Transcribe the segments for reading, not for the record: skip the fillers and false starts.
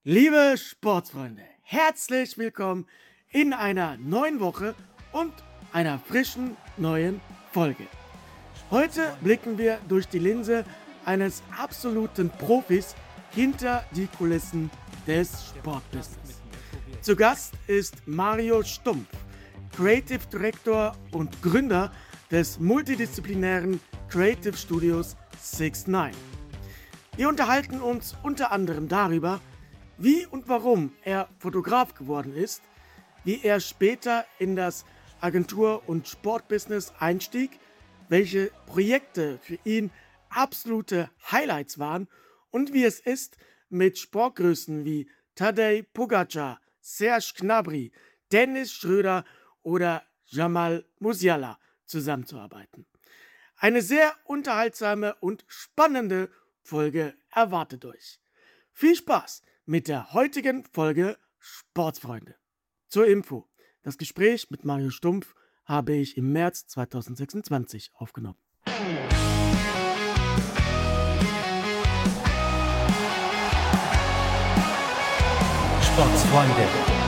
Liebe Sportsfreunde, herzlich willkommen in einer neuen Woche und einer frischen neuen Folge. Heute blicken wir durch die Linse eines absoluten Profis hinter die Kulissen des Sportbusiness. Zu Gast ist Mario Stumpf, Creative Director und Gründer des multidisziplinären Creative Studios 69. Wir unterhalten uns unter anderem darüber, wie und warum er Fotograf geworden ist, wie er später in das Agentur- und Sportbusiness einstieg, welche Projekte für ihn absolute Highlights waren und wie es ist, mit Sportgrößen wie Tadej Pogačar, Serge Gnabry, Dennis Schröder oder Jamal Musiala zusammenzuarbeiten. Eine sehr unterhaltsame und spannende Folge erwartet euch. Viel Spaß mit der heutigen Folge Sportsfreunde. Zur Info: Das Gespräch mit Mario Stumpf habe ich im März 2026 aufgenommen. Sportsfreunde.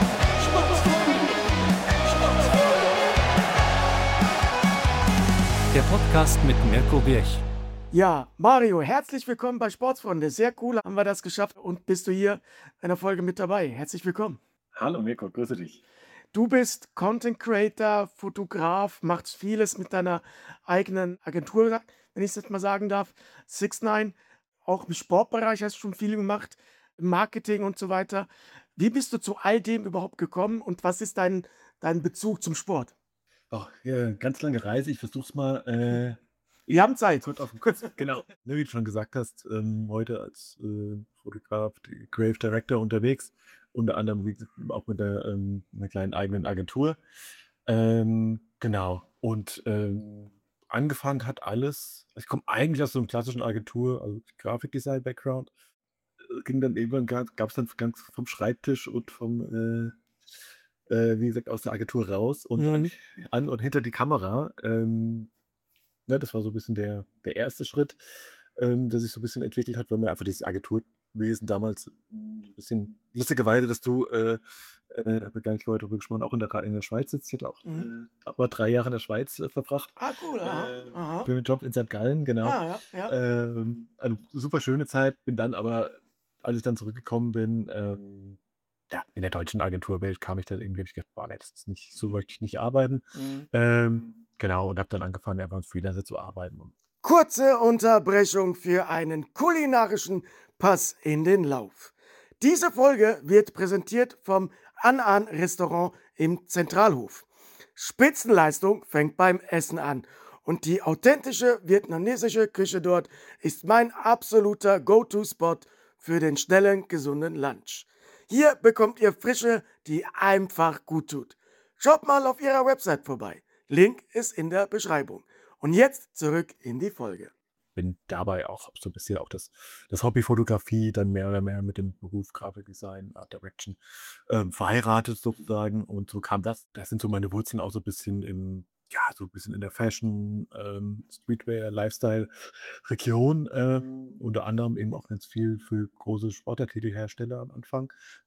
Der Podcast mit Mirko Birch. Ja, Mario, herzlich willkommen bei Sportsfreunde. Sehr cool, haben wir das geschafft und bist du hier in einer Folge mit dabei. Herzlich willkommen. Hallo Mirko, grüße dich. Du bist Content Creator, Fotograf, machst vieles mit deiner eigenen Agentur, wenn ich es jetzt mal sagen darf. 69, auch im Sportbereich hast du schon viel gemacht, im Marketing und so weiter. Wie bist du zu all dem überhaupt gekommen und was ist dein Bezug zum Sport? Ja, ganz lange Reise, ich versuche es mal Wir haben Zeit. kurz, genau. Ne, wie du schon gesagt hast, heute als Fotograf, Creative Director unterwegs, unter anderem wie gesagt, auch mit einer kleinen eigenen Agentur. Genau. Und angefangen hat alles, ich komme eigentlich aus so einem klassischen Agentur, also Grafikdesign-Background, ging dann irgendwann, gab es dann ganz vom Schreibtisch und wie gesagt, aus der Agentur raus und an und hinter die Kamera. Ne, das war so ein bisschen der erste Schritt, der sich so ein bisschen entwickelt hat, weil mir einfach dieses Agenturwesen damals ein bisschen lustigerweise, dass du, da haben wir gar nicht vorher drüber gesprochen, auch in der Schweiz sitzt. Ich hatte auch mal 3 Jahre in der Schweiz verbracht. Ah, cool. Aha. Für den Job in St. Gallen, genau. Ja. Also super schöne Zeit, bin dann aber, als ich dann zurückgekommen bin, ja, in der deutschen Agenturwelt kam ich dann irgendwie, habe ich gedacht, boah, nee, das ist nicht so, möchte ich nicht arbeiten. Genau, und habe dann angefangen, einfach als Freelancer zu arbeiten. Kurze Unterbrechung für einen kulinarischen Pass in den Lauf. Diese Folge wird präsentiert vom An Restaurant im Zentralhof. Spitzenleistung fängt beim Essen an und die authentische vietnamesische Küche dort ist mein absoluter Go-To-Spot für den schnellen, gesunden Lunch. Hier bekommt ihr Frische, die einfach gut tut. Schaut mal auf ihrer Website vorbei. Link ist in der Beschreibung. Und jetzt zurück in die Folge. Bin dabei auch so ein bisschen auch das Hobby Fotografie dann mehr oder mehr mit dem Beruf Grafikdesign, Art Direction verheiratet sozusagen. Und so kam das. Das sind so meine Wurzeln auch so ein bisschen so ein bisschen in der Fashion, Streetwear, Lifestyle-Region. Unter anderem eben auch ganz viel für große Sportartikelhersteller am Anfang.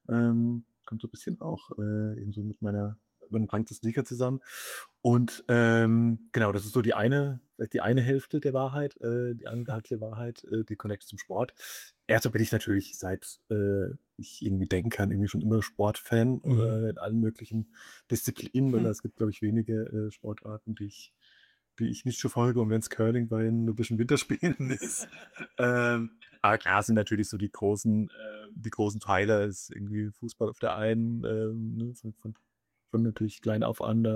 Kommt so ein bisschen auch eben so mit meinem Punk Sneaker zusammen. Und genau, das ist so vielleicht die eine Hälfte der Wahrheit, die andere Hälfte der Wahrheit, die Connection zum Sport. Erstmal bin ich natürlich, seit ich irgendwie denken kann, irgendwie schon immer Sportfan in allen möglichen Disziplinen, weil es gibt, glaube ich, wenige Sportarten, die ich nicht verfolge. Und wenn es Curling bei ein bisschen Winterspielen ist. Aber klar sind natürlich so die großen Teile, ist irgendwie Fußball auf der einen, ne, von natürlich klein auf an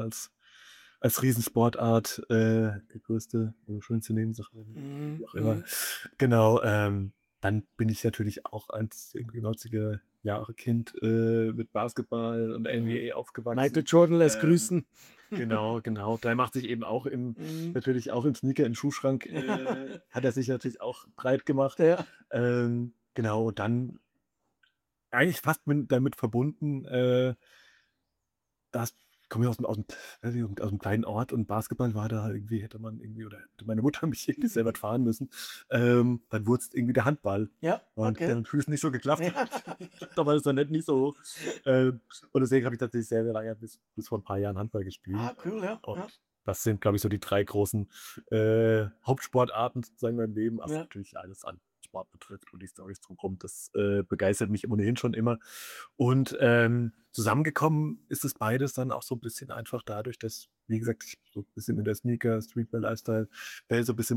als Riesensportart, die größte oder schönste Nebensache, wie auch immer. Genau, dann bin ich natürlich auch als irgendwie 90er Jahre Kind mit Basketball und NBA aufgewachsen. Michael Jordan lässt grüßen. Genau. Da macht sich eben auch natürlich auch im Sneaker, im Schuhschrank, hat er sich natürlich auch breit gemacht. Ja. Genau, und dann eigentlich fast damit verbunden, dass komme ja aus dem kleinen Ort und Basketball war da irgendwie hätte man irgendwie oder hätte meine Mutter mich irgendwie selber fahren müssen. Dann wurde es irgendwie der Handball Ja, und okay. der hat nicht so geklappt. Ja. Da war das dann nicht so hoch. Und deswegen habe ich tatsächlich sehr, sehr lange bis vor ein paar Jahren Handball gespielt. Cool, ja, Und ja, das sind, glaube ich, so die 3 großen, Hauptsportarten sozusagen in meinem Leben, was ja. natürlich alles an Sport betrifft und die Storys drumherum. Das, begeistert mich ohnehin schon immer. Und, zusammengekommen ist es beides dann auch so ein bisschen einfach dadurch, dass, wie gesagt, ich so ein bisschen in der Sneaker, Streetwear-Lifestyle so ein bisschen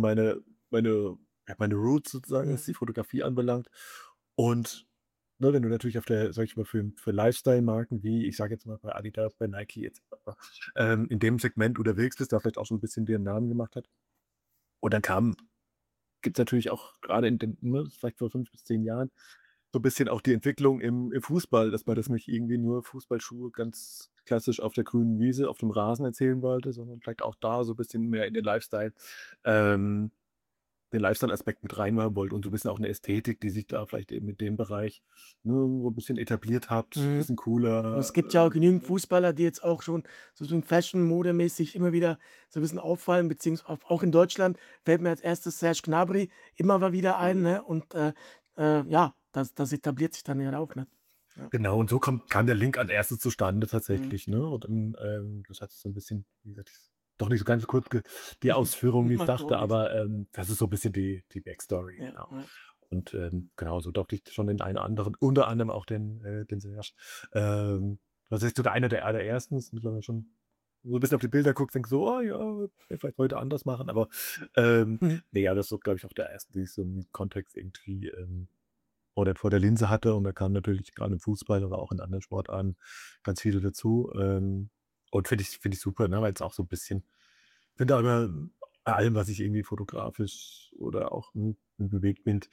meine Roots sozusagen, was die Mhm. Fotografie anbelangt. Und, ne, wenn du natürlich auf der, sage ich mal, für Lifestyle-Marken wie, ich sage jetzt mal, bei Adidas, bei Nike et cetera, in dem Segment unterwegs bist, da vielleicht auch so ein bisschen dir 'n Namen gemacht hat. Und dann gibt's natürlich auch gerade in den, ne, vielleicht vor 5 bis 10 Jahren so 'n bisschen auch die Entwicklung im Fußball, dass man das nicht irgendwie nur Fußballschuhe ganz klassisch auf der grünen Wiese, auf dem Rasen erzählen wollte, sondern vielleicht auch da so 'n bisschen mehr in ähm den Lifestyle-Aspekt mit reinmachen wollte und so 'n bisschen auch 'ne Ästhetik, die sich da vielleicht eben in dem Bereich, ne, so 'n bisschen etabliert hat, Mhm. bisschen Und es cooler, gibt ja auch genügend ne? Fußballer, die jetzt auch schon so Fashion modemäßig immer wieder so 'n bisschen auffallen, beziehungsweise auch in Deutschland fällt mir als Erstes Serge Gnabry immer mal wieder ein, ne? Und, ja, das etabliert sich dann ja auch, ne? Ja. Genau, und so kam der Link als Erstes zustande Mhm. tatsächlich, ne? Und dann, das hat so 'n bisschen, wie gesagt, doch nicht so ganz so kurz die Ausführung, wie ich Macht auch dachte, nix. aber, das ist so 'n bisschen die Backstory, Ja, genau. ja. Und, genau, so durfte ich schon den einen oder anderen, unter anderem auch den Serge, tatsächlich so der einer der allerersten, ist mittlerweile schon so 'n bisschen auf die Bilder guckst, denkst so: „Oh ja, werde vielleicht heute anders machen“, aber, Mhm. ne, ja, das ist so, glaube ich, auch der erste, die ich so im Kontext irgendwie, vor der Linse hatte und da kamen natürlich grade im Fußball, aber auch in anderen Sportarten ganz viele dazu. Und finde ich super, ne, weil's auch so 'n bisschen finde aber bei allem, was ich irgendwie fotografisch oder auch im Bewegtbild,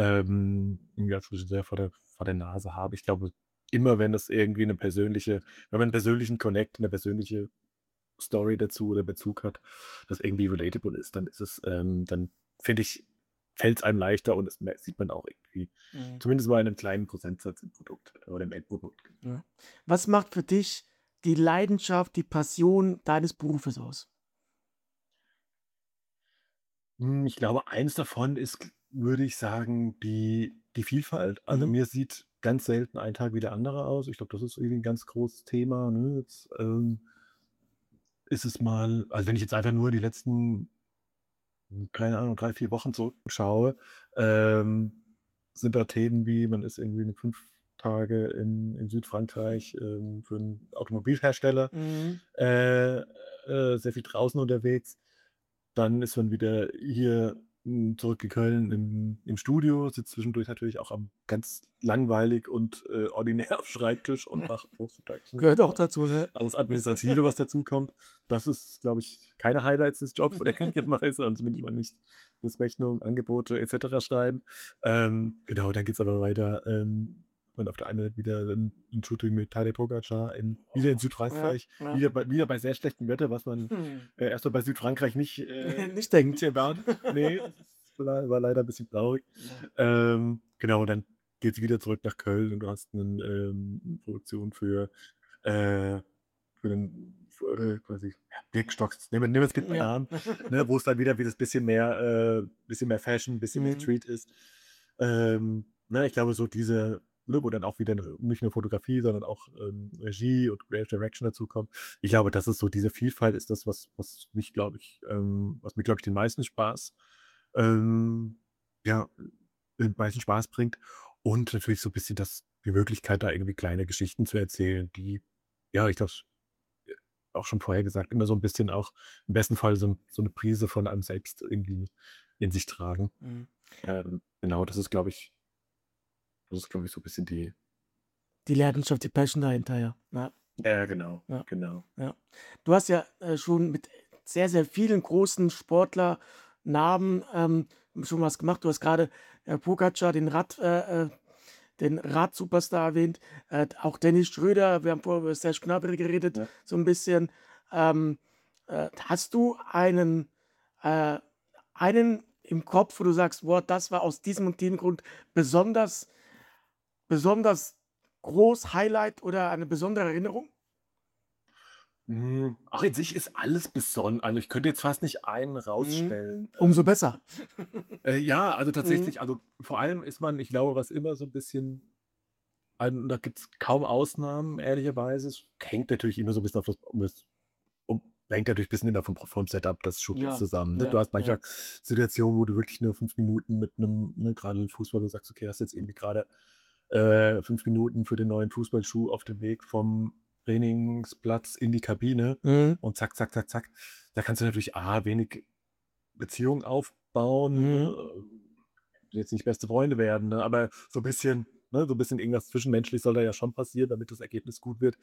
ja, so sehr vor der Nase habe. Ich glaube, immer wenn man 'n persönlichen Connect, 'ne persönliche Story dazu oder Bezug hat, das irgendwie relatable ist, dann ist es, dann finde ich, fällt's einem leichter und das sieht man auch irgendwie Mhm. zumindest mal in 'nem kleinen Prozentsatz im Produkt oder im Endprodukt. Ja. Was macht für dich die Leidenschaft, die Passion deines Berufes aus? Ich glaube, eins davon ist, würde ich sagen, die Vielfalt. Also, Mhm. mir sieht ganz selten ein Tag wie der andere aus. Ich glaube, das ist irgendwie 'n ganz großes Thema, ne? Jetzt, ist es mal, also, wenn ich jetzt einfach nur die letzten, keine Ahnung, 3 4 Wochen zurückschaue, ähm, sind da Themen wie, man ist irgendwie 5 Tage in Südfrankreich, für 'n Automobilhersteller, Mhm. äh, sehr viel draußen unterwegs. Dann ist man wieder hier, zurück in Köln im Studio, sitzt zwischendurch natürlich auch am ganz langweilig und, ordinär am Schreibtisch und macht großteils Gehört auch dazu, ne? alles Administrative, was dazukommt. Das ist, glaube ich, keine Highlights des Jobs oder Kennenlernweise, also zumindest mal nicht das Rechnung, Angebote et cetera schreiben. Genau, dann geht's aber weiter, und auf der einen Seite wieder 'n Shooting mit Tadej Pogačar wieder in Ja, Südfrankreich, ja. wieder bei sehr schlechtem Wetter, was man, Hm. erst mal bei Südfrankreich Nicht denken. nicht erwartet. Ne, das war leider 'n bisschen traurig. Ja. Genau, und dann geht's wieder zurück nach Köln und du hast 'ne Produktion äh für quasi, ja, Birkenstocks, nehmen wir's mit Ja. Bananen, ne, wo es dann wieder das bisschen mehr Fashion, bisschen mehr Mhm. Street ist. Ne, ich glaube, so diese, ne, wo dann auch wieder nicht nur Fotografie, sondern auch, Regie und Creative Direction dazukommt. Ich glaube, das ist so diese Vielfalt ist das, was mir, glaube ich, den meisten Spaß, ähm, ja, den meisten Spaß bringt und natürlich so 'n bisschen die Möglichkeit, da irgendwie kleine Geschichten zu erzählen, die, ja, ich glaube, auch schon vorher gesagt, immer so 'n bisschen auch im besten Fall so 'ne Prise von einem selbst irgendwie in sich tragen. Mhm. Genau, das ist, glaube ich, so 'n bisschen die, Die Leidenschaft, die Passion dahinter, ja. Ja, ja, genau, ja, genau. ja. Du hast ja, schon mit sehr, sehr vielen großen Sportlernamen, schon was gemacht. Du hast grade, Pogačar, den Rad-Superstar erwähnt, auch Dennis Schröder. Wir haben vorher über Serge Gnabry geredet, Ja. so 'n bisschen. Ähm, hast du äh, einen im Kopf, wo du sagst: „Boah, das war aus diesem und dem Grund besonders besonders groß, Highlight oder eine besondere Erinnerung?“ Auch in sich ist alles besonnen. Also, ich könnte jetzt fast nicht einen Mhm. rausstellen. Umso besser. Ja, also Mhm. tatsächlich, also vor allem ist man, ich glaube, was immer so ein bisschen, da gibt's kaum Ausnahmen, ehrlicherweise. Es hängt natürlich immer so ein bisschen auf das um das um hängt natürlich ein bisschen immer vom Setup des Shootings Ja, zusammen, ne? Du ja, hast ja. manchmal Situationen, wo du wirklich nur 5 Minuten mit einem, ne, grade im Fußball, du sagst: „Okay, hast jetzt irgendwie gerade 5 Minuten für den neuen Fußballschuh auf dem Weg vom Trainingsplatz in die Kabine Mhm. und zack, zack, zack, zack.“ Da kannst du natürlich wenig Beziehung aufbauen, Mhm. ne? Jetzt nicht beste Freunde werden, ne, aber so 'n bisschen irgendwas zwischenmenschlich soll da ja schon passieren, damit das Ergebnis gut wird.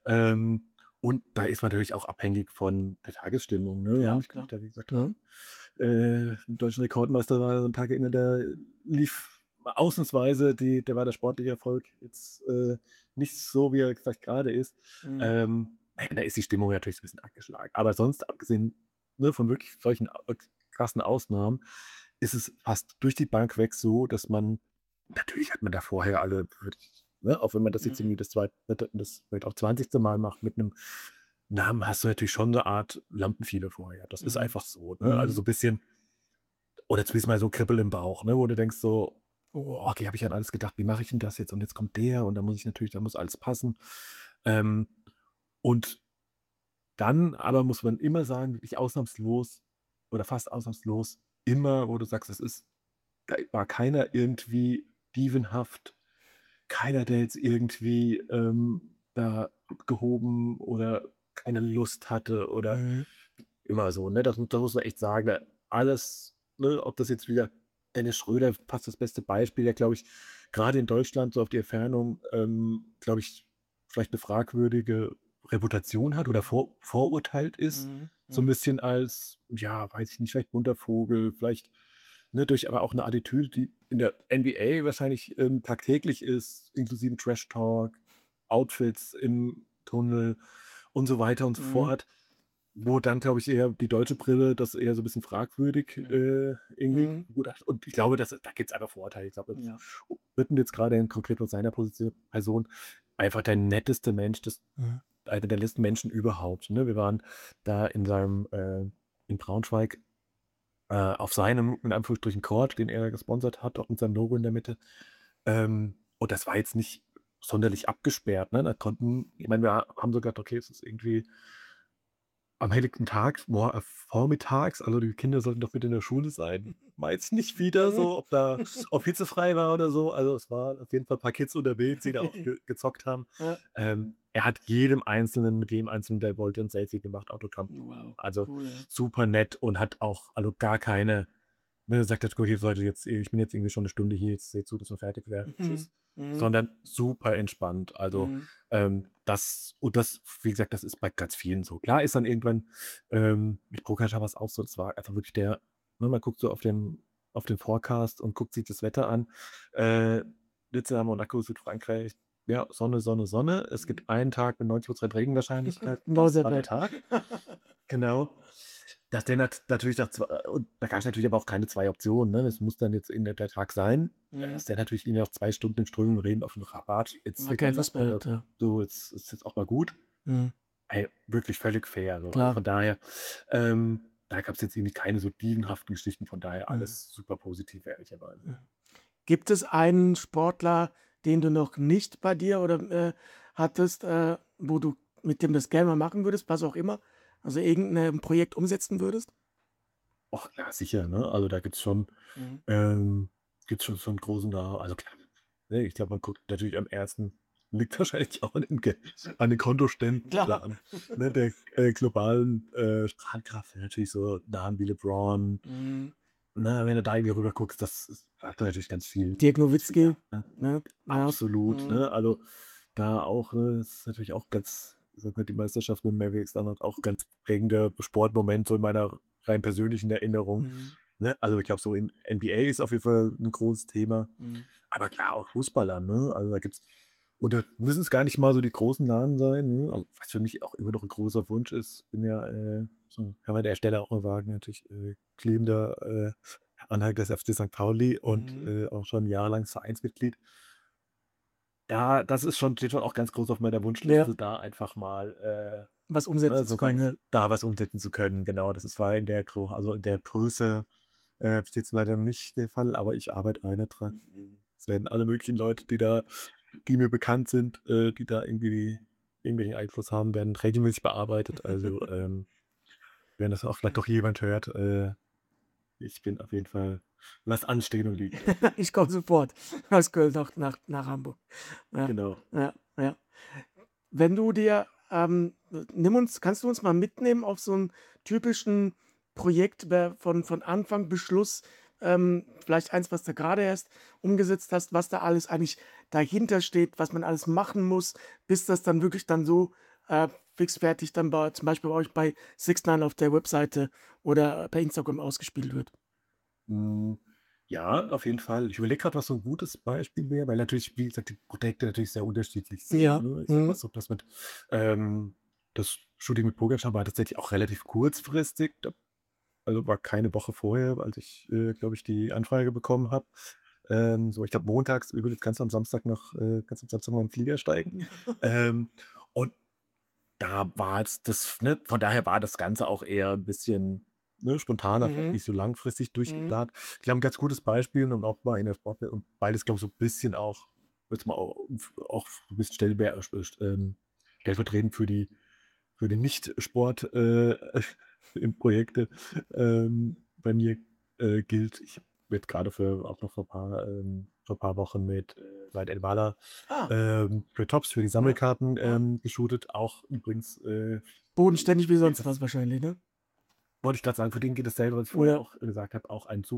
Und da ist man natürlich auch abhängig von der Tagesstimmung, ne? Ja, Ja, ich kann mich klar. da, wie gesagt, Ja. an 'n deutschen Rekordmeister war so 'n Tag erinnern, da lief ausnahmsweise der war der sportliche Erfolg jetzt, nicht so, wie er vielleicht grade ist. Mhm. Da ist die Stimmung natürlich so 'n bisschen angeschlagen. Aber sonst, abgesehen, ne, von wirklich solchen krassen Ausnahmen, ist es fast durch die Bank weg so, dass man, natürlich hat man da vorher alle, wirklich, ne, auch wenn man das jetzt Mhm. irgendwie das vielleicht auch 20. Mal macht mit 'nem Namen, hast du natürlich schon 'ne Art Lampenfieber vorher. Das ist Mhm. einfach so, ne? Also, so Mhm. 'n bisschen, oder zumindest mal so 'n Kribbeln im Bauch, ne, wo du denkst so: „Oh, okay, habe ich an alles gedacht. Wie mache ich denn das jetzt? Und jetzt kommt der und da muss alles passen.“ Ähm, und dann aber muss man immer sagen, wirklich ausnahmslos oder fast ausnahmslos immer, wo du sagst, da war keiner irgendwie dievenhaft, keiner, der jetzt irgendwie, da gehoben oder keine Lust hatte oder Mhm. immer so, ne? Das muss man echt sagen, alles, ne, ob das jetzt wieder Dennis Schröder, fast das beste Beispiel, der, glaube ich, gerade in Deutschland so auf die Entfernung, glaube ich, vielleicht eine fragwürdige Reputation hat oder vorurteilt ist, Mhm. so ein Mhm. bisschen als, ja, weiß ich nicht, vielleicht bunter Vogel, vielleicht, ne, durch aber auch eine Attitüde, die in der NBA wahrscheinlich, tagtäglich ist, inklusive Trash Talk, Outfits im Tunnel und so weiter und so Mhm. fort. Wo dann, glaube ich, eher die deutsche Brille das eher so 'n bisschen fragwürdig, Mhm. irgendwie Mhm. begutachtet. Und ich glaube, da gibt's einfach Vorurteile. Ich glaube, das Ja. Dritten jetzt grade in konkret aus seiner Person einfach der netteste Mensch, Mhm. einer der netten Menschen überhaupt, ne? Wir waren da in Braunschweig, auf seinem, in Anführungsstrichen, Court, den er gesponsert hat, auch mit seinem Logo in der Mitte. Und das war jetzt nicht sonderlich abgesperrt, ne? Da konnten, ich meine, wir haben so gedacht: „Okay, es ist irgendwie am helllichten Tag, vormittags, also die Kinder sollten doch bitte in der Schule sein. War jetzt nicht wieder Mhm. so, ob hitzefrei war oder so. Also, es waren auf jeden Fall ein paar Kids unterwegs, die da auch gezockt haben. Ja. Er hat mit jedem Einzelnen, der wollte, 'n Selfie gemacht, Autogramm. Wow, Also, cool, ja. super nett und hat auch, also, gar keine, wenn er sagt: „Okay, Leute, jetzt ich bin jetzt irgendwie schon eine Stunde hier, jetzt seht zu, dass wir fertig werden. Mhm. Tschüss.“ Mhm. Sondern super entspannt. Also, Mhm. das, wie gesagt, das ist bei ganz vielen so. Klar ist dann irgendwann, mit Pogačar war's auch so, das war einfach wirklich ne, man guckt so auf den Forecast und guckt sich das Wetter an. Äh, Nizza, Monaco, Südfrankreich, ja, Sonne, Sonne, Sonne. Es gibt einen Tag mit 90% Regenwahrscheinlichkeit. Das war der Mausewetter. Tag. Genau. Dass der natürlich nach zwei, und da gab's natürlich aber auch keine 2 Optionen, ne? Es muss dann jetzt in der Tag sein. Mhm. Dass der natürlich irgendwie nach 2 Stunden im strömenden Regen auf dem Rabat jetzt War keine Lust sagt, mehr hat, ja. „Du, jetzt ist jetzt auch mal gut.“ Mhm. Ey, wirklich völlig fair, so. Also, Klar. von daher, da gab's jetzt irgendwie keine so dievenhaften Geschichten, von daher Mhm. alles super positiv, ehrlicherweise. Mhm. Gibt es einen Sportler, den du noch nicht bei dir oder, hattest, wo du mit dem das gerne mal machen würdest, was auch immer? Also, irgend 'ne Projekt umsetzen würdest? Och, ja, sicher, ne? Also, da Mhm. ähm, gibt's schon so 'n großen also klar, ne, ich glaube, man guckt natürlich am ersten, liegt wahrscheinlich auch an den Kontoständen oder Klar. an, ne, der, globalen, Strahlkraft, natürlich so Namen wie LeBron, Mhm. ne, wenn du da irgendwie rüber guckst, das sagt natürlich ganz Dirk viel her, Nowitzki, ne? ne? Ja. Absolut, Mhm. ne? Also, da auch, ne, das ist natürlich auch ganz, ich sage mal, die Meisterschaft mit Mavericks dann halt auch ganz prägender Sportmoment so in meiner rein persönlichen Erinnerung, Mhm. ne? Also, ich glaube, so in NBA ist auf jeden Fall 'n großes Thema, Mhm. aber klar, auch Fußballer, ne? Also, da gibt's, und da müssen's gar nicht mal so die großen Namen sein, ne? Also, was für mich auch immer noch 'n großer Wunsch ist, bin ja, so kann man an der Stelle auch mal sagen, natürlich, glühender, Anhänger des FC Sankt Pauli und, Mhm. auch schon jahrelang Vereinsmitglied. Ja, das ist schon, steht schon auch ganz groß auf meiner Ja. Wunschliste, da einfach mal, was umsetzen zu Also können. quasi da was umsetzen zu können, genau. War in der also in der Größe, bis jetzt leider nicht der Fall, aber ich arbeite auch nicht dran. Es werden alle möglichen Leute, die mir bekannt sind, die da irgendwie irgendwelchen Einfluss haben, werden regelmäßig bearbeitet. Also, wenn das auch vielleicht doch jemand hört, ich bin auf jeden Fall lass anstehen und liegen. Ich komme sofort aus Köln nach Hamburg. Ja, Genau. ja, ja. Wenn du dir, kannst du uns mal mitnehmen auf so einen typischen Projekt von Anfang bis Schluss, vielleicht eins, was du gerade erst umgesetzt hast, was da alles eigentlich dahinter steht, was man alles machen muss, bis das dann wirklich dann so, fix fertig dann zum Beispiel bei euch bei 6ix9ine auf der Webseite oder per Instagram ausgespielt wird? Hm, ja, auf jeden Fall. Ich überlege gerade, was so ein gutes Beispiel wäre, weil natürlich, wie gesagt, die Projekte natürlich sehr unterschiedlich sind, Ja, ne? Ich sage mal mhm, so, das Shooting mit Pogacar war tatsächlich auch relativ kurzfristig. Also, war keine Woche vorher, als ich, glaube ich, die Anfrage bekommen habe. So, ich glaube, montags übrigens kannst am Samstag noch in den Flieger steigen. Ähm, und da war es das, ne, von daher war das Ganze auch eher ein bisschen, ne, spontaner, vielleicht mhm, nicht so langfristig mhm. durchgeplant. Ich glaube, 'n ganz gutes Beispiel und auch mal in der Sportwelt und beides, glaube ich, so ein bisschen auch jetzt mal auch so 'n bisschen stellvertretend für die Nicht-Sport, im Projekte, bei mir, gilt. Ich werde gerade auch noch vor ein paar Wochen mit, Light and Wala, Ah, für Tops, für die ja, Sammelkarten, ja. geshootet. Auch übrigens, Bodenständig wie geht sonst was das wahrscheinlich, ne? wollte ich gerade sagen, für den geht dasselbe, was ich vorher Oder auch gesagt habe, auch ein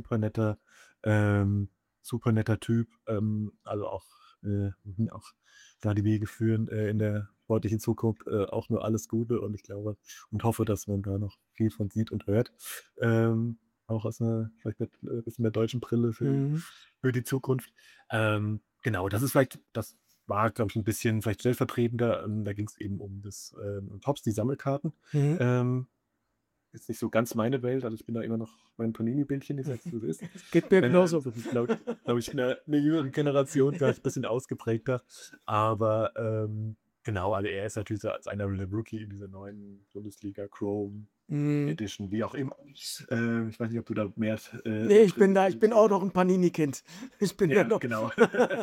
super netter Typ. Also auch, auch da die Wege führen, in der sportlichen Zukunft, auch nur alles Gute und ich glaube und hoffe, dass man da noch viel von sieht und hört. Auch aus 'ner vielleicht mit, bisschen der deutschen Brille mhm, für die Zukunft. Genau, das war, glaube ich, ein bisschen vielleicht stellvertretender. Da ging es eben um um Tops, die Sammelkarten. mhm. Ähm ist nicht so ganz meine Welt, also ich bin da immer noch mein Panini-Bildchen, ich sag's, wie es ist. Geht mir genauso. So glaube ich, in der 'ner jüngeren Generation vielleicht ein bisschen ausgeprägter. Aber, genau, also er ist natürlich so als einer der Rookie in dieser neuen Bundesliga Chrome Mhm. Edition, wie auch immer. Ich weiß nicht, ob du da mehr, Ne, drin ich bin auch noch 'n Panini-Kind. Ich bin da ja, noch genau.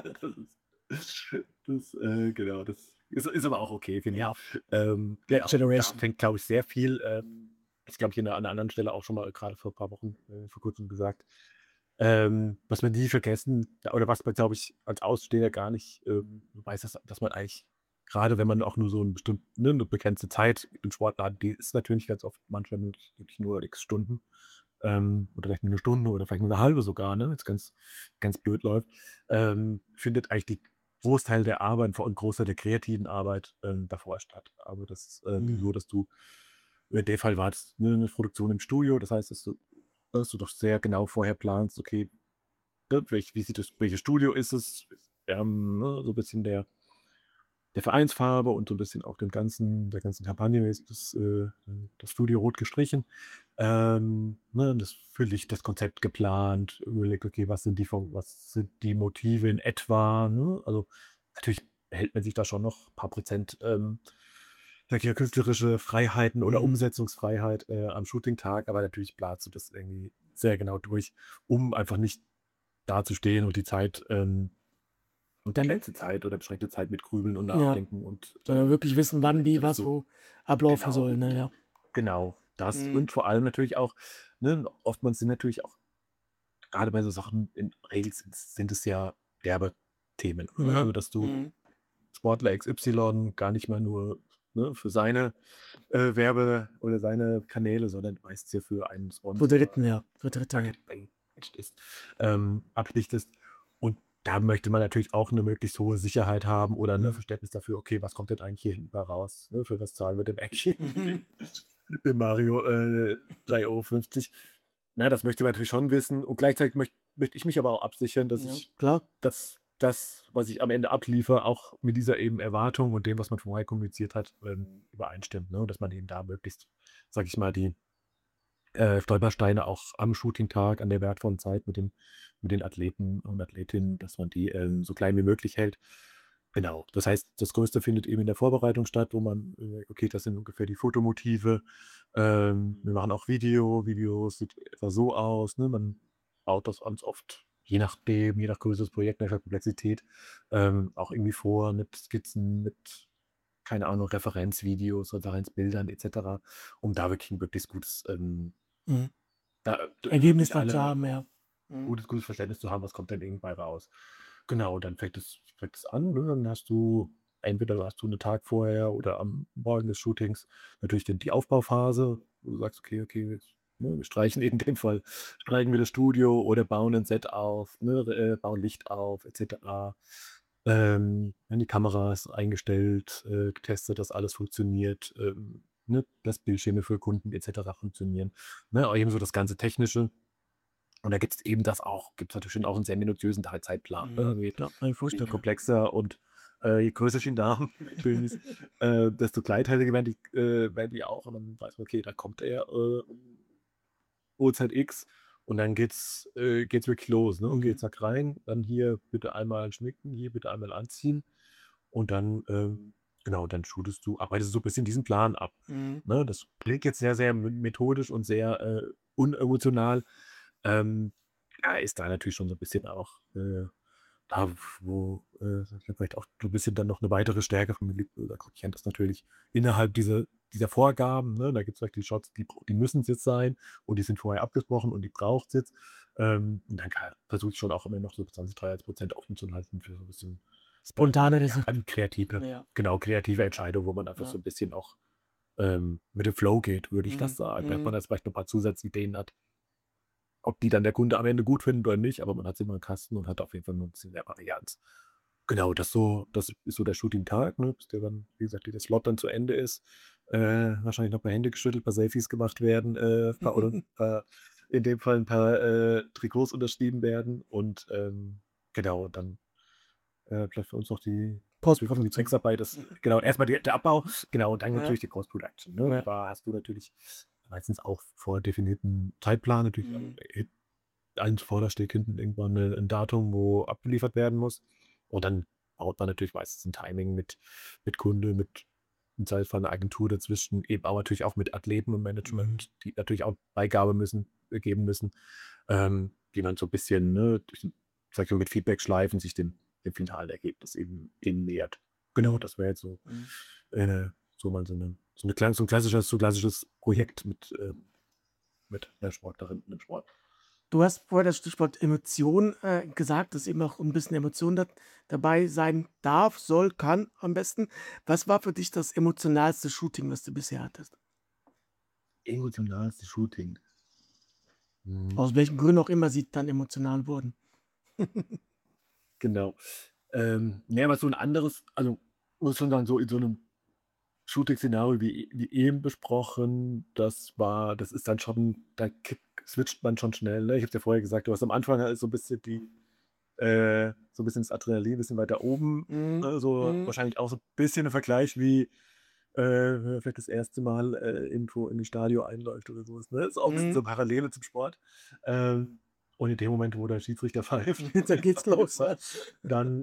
Genau, das ist aber auch okay, finde ja, ich. Black Ja, da Generation. fängt, glaube ich, sehr viel, ich glaube, ich an 'ner anderen Stelle auch schon mal gerade vor ein paar Wochen, vor Kurzem gesagt, was wir nie vergessen oder was man, glaube ich, als Außenstehender gar nicht, weiß, dass man eigentlich gerade wenn man auch nur so 'n bestimmt ne, 'ne begrenzte Zeit im Sport hat, die ist natürlich ganz oft manchmal wirklich nur X Stunden, oder vielleicht nur 'ne Stunde oder vielleicht nur 'ne halbe sogar, ne, wenn's ganz blöd läuft, findet eigentlich die Großteil der Arbeit und Großteil der kreativen Arbeit, davor statt. Aber das ist, Mhm. so, dass du in dem Fall war's, ne, 'ne Produktion im Studio. Das heißt, dass du doch sehr genau vorher planst, okay, ne, welches Studio ist es? Ne, so 'n bisschen der Vereinsfarbe und so 'n bisschen auch der ganzen Kampagne ist das Studio rot gestrichen. Ne, das für Licht das Konzept geplant, überlegt, okay, was sind die Motive in etwa, ne? Also, natürlich behält man sich da schon noch paar Prozent, sage ich mal, künstlerische Freiheiten oder Mhm. Umsetzungsfreiheit, am Shootingtag, aber natürlich planst du das irgendwie sehr genau durch, um einfach nicht dazustehen und die Zeit, und Dann begrenzte Zeit oder beschränkte Zeit mit Grübeln und ja, Nachdenken und, sondern wirklich wissen, wann wie alles was so wo ablaufen genau, soll, ne, ja. genau. Das Mhm. und vor allem natürlich auch, ne, oftmals sind natürlich auch grade bei so Sachen in Regel sind es ja derbe Themen, ne? Ja. Also, dass du Mhm. Sportler XY gar nicht mal nur, ne, für seine, oder seine Kanäle, sondern meistens ja für einen Für Sponsor Dritten, ja. Für Dritte, ja. ist, abdichtest. Und da möchte man natürlich auch 'ne möglichst hohe Sicherheit haben oder, ne, Mhm. Verständnis dafür: „Okay, was kommt denn eigentlich hier hinten bei raus, ne? Für was zahlen wir dem Action Mhm. dem Mario, 3,50 €?“ Ne, das möchte man natürlich schon wissen und gleichzeitig möchte ich mich aber auch absichern, dass Ja, klar. das, was ich am Ende abliefere, auch mit dieser eben Erwartung und dem, was man vorher kommuniziert hat, übereinstimmt, ne? Und dass man eben da möglichst, sage ich mal, die Stolpersteine auch am Shootingtag, an der wertvollen Zeit mit den Athleten und Athletinnen, dass man die, so klein wie möglich hält. Genau. Das heißt, das Größte findet eben in der Vorbereitung statt, wo man, okay, das sind ungefähr die Fotomotive. Wir machen auch Videos sieht etwa so aus, ne? Man baut das ganz oft, je nachdem, je nach Größe des Projekts, nach der Komplexität, auch irgendwie vor mit Skizzen, mit, keine Ahnung, Referenzvideos, Referenzbildern et cetera, um da wirklich 'n möglichst gutes, Mhm. da Ergebnis wirklich dann zu alle haben, ja. Mhm. gutes Verständnis zu haben, was kommt denn irgend bei raus. Genau, dann fängt es an, ne? Dann hast du entweder hast du 'nen Tag vorher oder am Morgen des Shootings natürlich dann die Aufbauphase, wo du sagst: „Okay, jetzt, ne, wir streichen in dem Fall streichen wir das Studio oder bauen 'n Set auf, ne, bauen Licht auf et cetera. Dann die Kamera ist eingestellt, getestet, dass alles funktioniert, ne, dass Bildschirme für Kunden et cetera funktionieren, ne? Auch ebenso das ganze Technische. Und da gibt's natürlich auch 'n sehr minutiösen Zeitplan, Mhm. ne? Klar, kann ich Je vorstellen, ja. komplexer und, je größer die Namen ist, desto kleinteiliger werden die auch und dann weiß man, okay, da kommt er, um Uhrzeit X und dann geht's wirklich los, ne? Okay, Mhm. zack rein, dann hier bitte einmal schminken, hier bitte einmal anziehen und dann, genau, dann arbeitest du so 'n bisschen diesen Plan ab, Mhm. ne? Das klingt jetzt sehr, sehr methodisch und sehr, unemotional. Ähm, ja, ist da natürlich schon so 'n bisschen auch, da, wo, vielleicht auch so 'n bisschen dann noch 'ne weitere Stärke von mir liegt. Da gucke ich halt das natürlich innerhalb dieser Vorgaben, ne? Da gibt's vielleicht die Shots, die müssen's jetzt sein und die sind vorher abgesprochen und die braucht's jetzt. Und dann versuche ich schon auch immer noch so 20, 30% offen zu halten für so 'n bisschen, Spontane ja, Res kreative ja, genau, kreative Entscheidung, wo man einfach ja. so 'n bisschen auch, mit dem Flow geht, würde ich Mhm. das sagen. Dass man Mhm. jetzt vielleicht noch 'n paar Zusatzideen hat. Ob die dann der Kunde am Ende gut findet oder nicht, aber man hat sie immer im Kasten und hat auf jeden Fall 'n bisschen mehr Varianz. Genau, das ist so der Shooting-Tag, ne, bis der dann, wie gesagt, der Slot dann zu Ende ist. Wahrscheinlich noch paar Hände geschüttelt, paar Selfies gemacht werden, paar oder in dem Fall 'n paar, Trikots unterschrieben werden und, genau, dann, vielleicht für uns noch die Postproduktion. Drecksarbeit ist genau, erst mal der Abbau, genau, und dann Ja, natürlich die Post-Production, ne? ja. Da hast du natürlich meistens auch vordefinierten Zeitplan, natürlich Mhm. eins vorne steht hinten irgendwann 'n Datum, wo abgeliefert werden muss. Und dann baut man natürlich meistens 'n Timing mit Kunde, mit im Zweifelsfall 'ne Agentur dazwischen, eben aber natürlich auch mit Athleten und Mhm. Management, die natürlich auch Beigabe geben müssen, die man so 'n bisschen, ne, durch sage ich mal, mit Feedbackschleifen sich dem finalen Ergebnis eben nähert. Genau, Mhm. das wäre jetzt so, Mhm. so mal so 'n klassisches Projekt mit 'ner Sportlerin im Sport. Du hast vorher das Stichwort Emotion, gesagt, dass eben auch 'n bisschen Emotion dabei sein darf, soll, kann am besten. Was war für dich das emotionalste Shooting, was du bisher hattest? Emotionalste Shooting. Mhm. Aus welchen Gründen auch immer sie dann emotional wurden. Genau. Ja, aber so 'n anderes, also, muss schon sagen, so in so 'nem Shooting-Szenario wie eben besprochen, das ist dann schon, da switcht man schon schnell, ne? Ich habe es ja vorher gesagt, du hast am Anfang halt so 'n bisschen so 'n bisschen das Adrenalin bisschen weiter oben, Mhm. ne? So Mhm. wahrscheinlich auch so 'n bisschen 'n Vergleich wie, wenn man vielleicht das erste Mal, irgendwo in 'n Stadion einläuft oder so was, ne? Ist auch 'n bisschen Mhm. so Parallele zum Sport. Und in dem Moment, wo der Schiedsrichter pfeift, Dann geht's los. dann,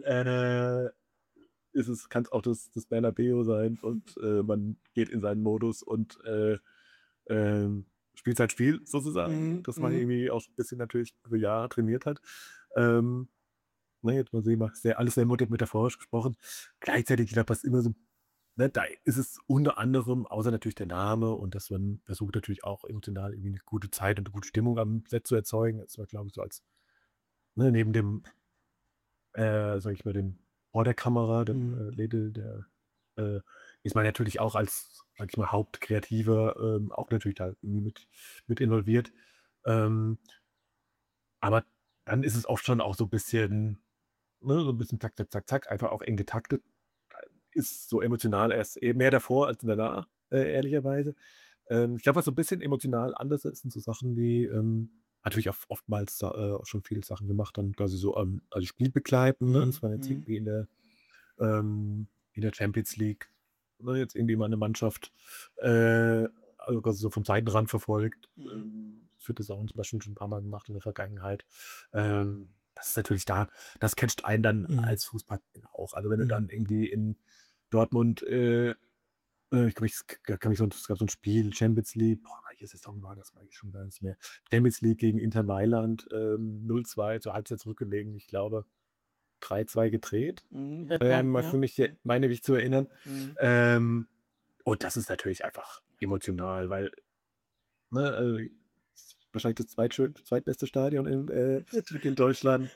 kann's auch das Bernabéu sein und, man geht in seinen Modus und, spielt sein Spiel sozusagen, Mhm. das man Mhm. irgendwie auch 'n bisschen natürlich über Jahre trainiert hat. Ähm, ne, jetzt mal sehen, alles sehr metaphorisch gesprochen. Gleichzeitig, ich glaube, was immer so, ne, da ist es unter anderem, außer natürlich der Name und dass man versucht natürlich auch emotional irgendwie 'ne gute Zeit und 'ne gute Stimmung am Set zu erzeugen. Das war, glaube ich, so als, ne, neben dem, sage ich mal, dem vor der Kamera, dem, Mhm. Mädel, äh, ist man natürlich auch als, sage ich mal, Hauptkreativer, auch natürlich da irgendwie mit involviert. Ähm, aber dann ist es oft schon auch so 'n bisschen, ne, so 'n bisschen zack, zack, zack, zack, einfach auch eng getaktet. Ist so emotional erst mehr davor als danach, ehrlicherweise. Ich glaube, was so 'n bisschen emotional anders ist, sind so Sachen wie, natürlich auch oftmals da, auch schon viele Sachen gemacht, dann quasi so, also Spiel begleiten, ne? Das Mhm. war jetzt Mhm. irgendwie in der Champions League, ne, jetzt irgendwie mal 'ne Mannschaft, also quasi so vom Seitenrand verfolgt. Mhm. Ich würde das auch zum Beispiel schon 'n paar Mal gemacht in der Vergangenheit. Ähm das ist natürlich da, das catcht einen dann Mhm. als Fußball auch. Also, wenn du Mhm. dann irgendwie in Dortmund, ich glaube, es gab so ein Spiel, Champions League, boah, welche Saison war das? Weiß ich schon gar nicht mehr. Champions League gegen Inter Mailand, 0:2 zur Halbzeit zurückgelegen. Ich glaube, 3:2 gedreht, Mhm. Ja, für ja. mich meine mich zu erinnern. Mhm. Ähm, und das ist natürlich einfach emotional, weil, ne, wahrscheinlich das zweitbeste Stadion in Deutschland.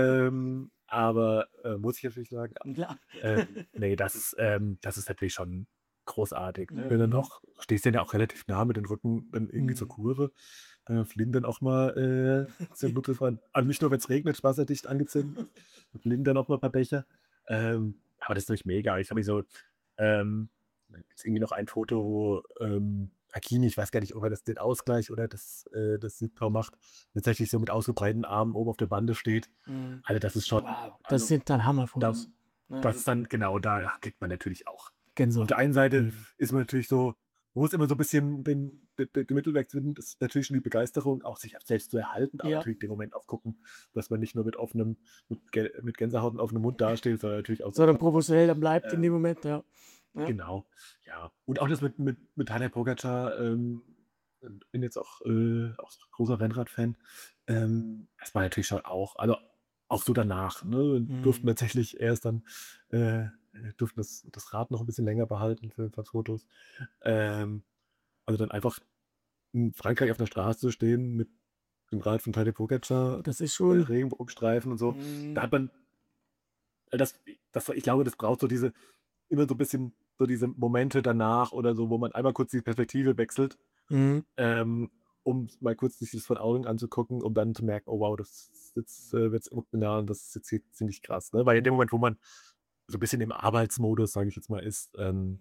Aber, muss ich natürlich sagen, Klar. ne, das ist natürlich schon großartig, ne? Ja. Wenn du noch stehst dann ja auch relativ nah mit dem Rücken dann irgendwie zur Mhm. Kurve, fliegen dann auch mal, 10 Blutgefallen. Also, nicht nur, wenn's regnet, wasserdicht angezündet, fliegen dann auch mal ein paar Becher. Aber das ist natürlich mega. Ich habe mich so, gibt's irgendwie noch ein Foto, wo, Hakimi, ich weiß gar nicht, ob er das den Ausgleich oder das Siegtor macht, tatsächlich so mit ausgebreiteten Armen oben auf der Bande steht. Mhm. Also, das ist schon, Wow, das also, sind dann da Hammerfotos. Ja. das ist dann genau, da kriegt man natürlich auch, auf Gänsehaut. der einen Seite Mhm. ist man natürlich so, man muss immer so 'n bisschen den Mittelweg finden. Das ist natürlich schon die Begeisterung, auch sich selbst zu erhalten, aber Ja, natürlich den Moment auch gucken, dass man nicht nur mit Gänsehaut und offenem Mund dasteht, sondern natürlich auch so, sondern professionell dann bleibt in dem ähm Moment, ja. Ja. genau, ja. Und auch das mit Tadej Pogačar, bin jetzt auch so großer Rennradfan. Das war natürlich schon auch, also, auch so danach, ne? Durften Mhm. tatsächlich erst dann durften das Rad noch ein bisschen länger behalten für 'n paar Fotos. Ähm, also, dann einfach in Frankreich auf der Straße zu stehen mit dem Rad von Tadej Pogačar, Das ist schon Regenbogenstreifen und so. Da mhm. hat man, das ich glaube, das braucht so diese, immer so 'n bisschen so diese Momente danach oder so, wo man einmal kurz die Perspektive wechselt, Mhm. um mal kurz sich das von Augen anzugucken, um dann zu merken: „Oh wow, das jetzt, wird's emotional und das ist jetzt hier ziemlich krass", ne? Weil in dem Moment, wo man so 'n bisschen im Arbeitsmodus, sage ich jetzt mal, ist,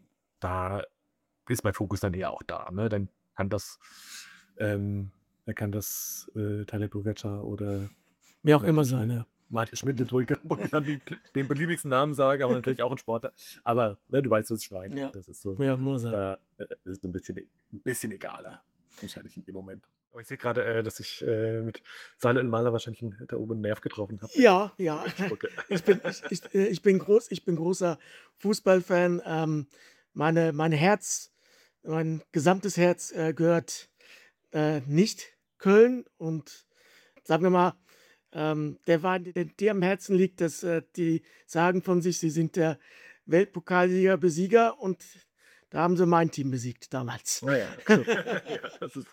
da ist mein Fokus dann eher auch da, ne? Kann das ähm, dann kann das, Tadej Pogačar oder Wie auch immer Martin sein, Schmidt ja. Man kann den beliebigsten Namen sagen, aber natürlich auch 'n Sportler. Aber, ne, du weißt, was ich meine. Ja. Das ist so, Ja, muss sein. da, ist 'n bisschen egaler, wahrscheinlich in dem Moment. Aber ich sehe grade, dass ich, mit Silent Maler wahrscheinlich 'n da oben 'n Nerv getroffen habe, Ja, wenn ja. ich spucke. Ich bin großer Fußballfan. Mein gesamtes Herz, gehört, nicht Köln und sagen wir mal, der Verein, der dir am Herzen liegt, die sagen von sich, sie sind der Weltpokalsieger-Besieger und da haben sie mein Team besiegt damals. Ah ja, ja, das ist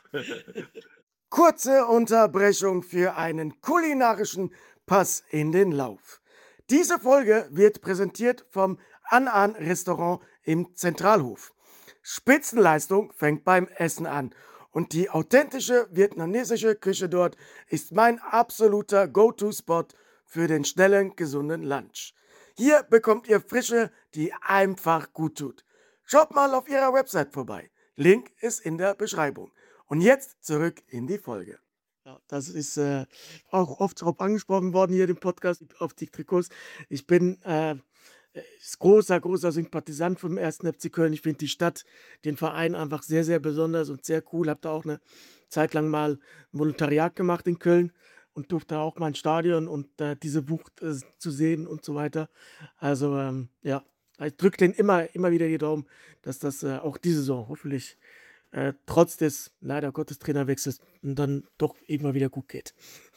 Kurze Unterbrechung für einen kulinarischen Pass in den Lauf. Diese Folge wird präsentiert vom An Restaurant im Zentralhof. Spitzenleistung fängt beim Essen an und die authentische vietnamesische Küche dort ist mein absoluter Go-To-Spot für den schnellen, gesunden Lunch. Hier bekommt ihr Frische, die einfach gut tut. Schaut mal auf ihrer Website vorbei. Link ist in der Beschreibung. Und jetzt zurück in die Folge. Ja, das ist auch oft darauf angesprochen worden hier im Podcast auf die Trikots. Ich bin großer, großer Sympathisant vom 1. FC Köln. Ich finde die Stadt, den Verein einfach sehr, sehr besonders und sehr cool. Habe da auch eine Zeit lang mal ein Volontariat gemacht in Köln und durfte auch mal ins Stadion und diese Wucht zu sehen und so weiter. Also ja, ich drücke den immer wieder die Daumen, dass das auch diese Saison hoffentlich trotz des leider Gottes Trainerwechsels dann doch immer wieder gut geht.